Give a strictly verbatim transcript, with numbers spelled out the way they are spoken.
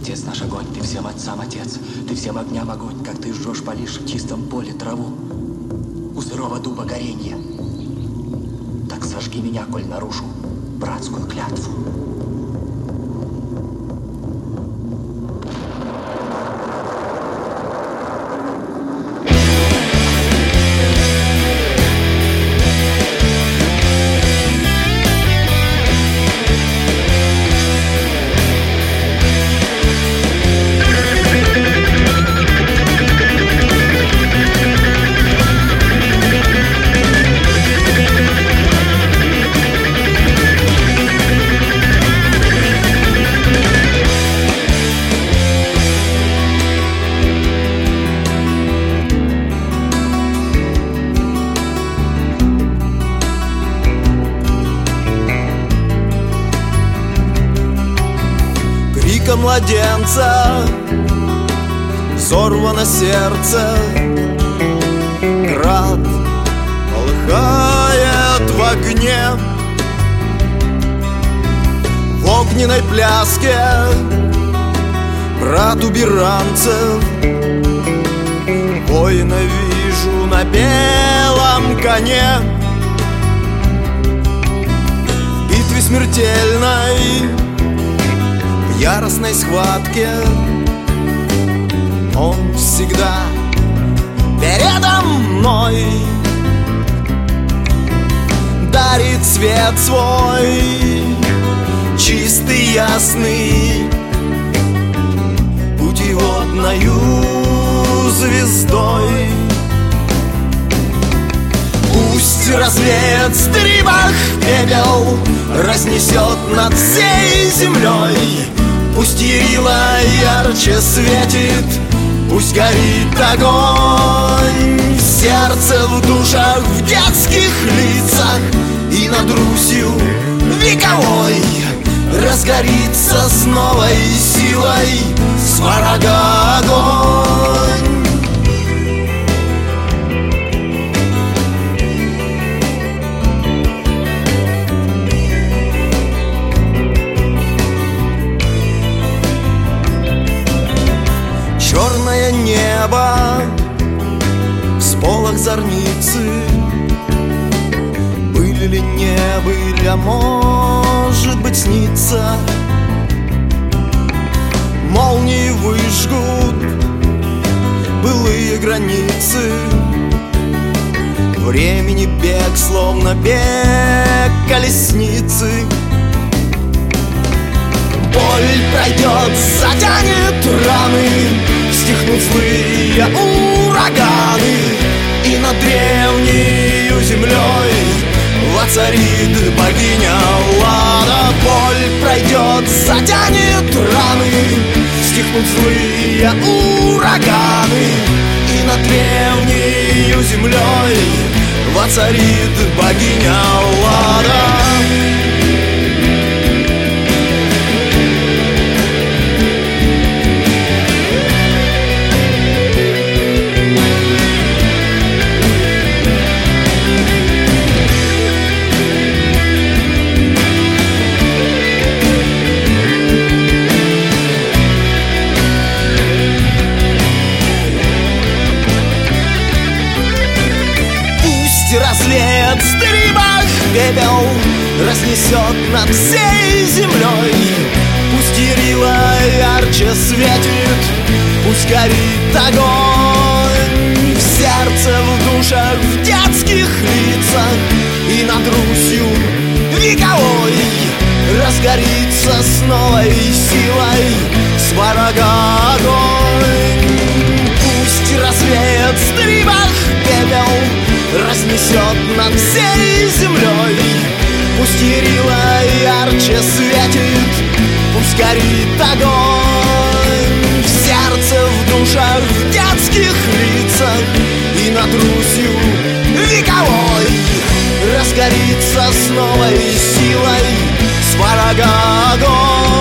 Отец наш огонь, ты всем отцам отец, ты всем огням огонь, как ты жжешь, палишь в чистом поле траву. У сырого дуба горенье. Так сожги меня, коль нарушу братскую клятву. Младенца, взорвано сердце, град полыхает в огне. В огненной пляске брат уберанцев, воина вижу на белом коне. В битве смертельной, в яростной схватке он всегда передо мной дарит свет свой, чистый, ясный, путеводною звездой. Пусть развеет в стрибах пепел, разнесет над всей землей. Пусть Ярила ярче светит, пусть горит огонь в сердце, в душах, в детских лицах. И над Русью вековой разгорится с новой силой сварога огонь. Черное небо, всполох зорницы. Были ли, не были, а может быть снится. Молнии выжгут былые границы. Времени бег, словно бег колесницы. Боль пройдет, затянет раны, стихнут злые ураганы, и над древнею землей воцарит богиня Лада. Боль пройдет, затянет раны, стихнут злые ураганы, и над древнею землей воцарит богиня Лада. Разлеет в стрибах пепел, разнесет над всей землей. Пусть Ярила ярче светит, пусть горит огонь в сердце, в душах, в детских лицах. И над Русью вековой разгорится с новой силой сварога огонь. Пусть развеет в стрибах пепел, разнесет над всей землей. Пусть Ярила ярче светит, пусть горит огонь в сердце, в душах, в детских лицах. И над Русью вековой разгорится с новой силой сварога огонь.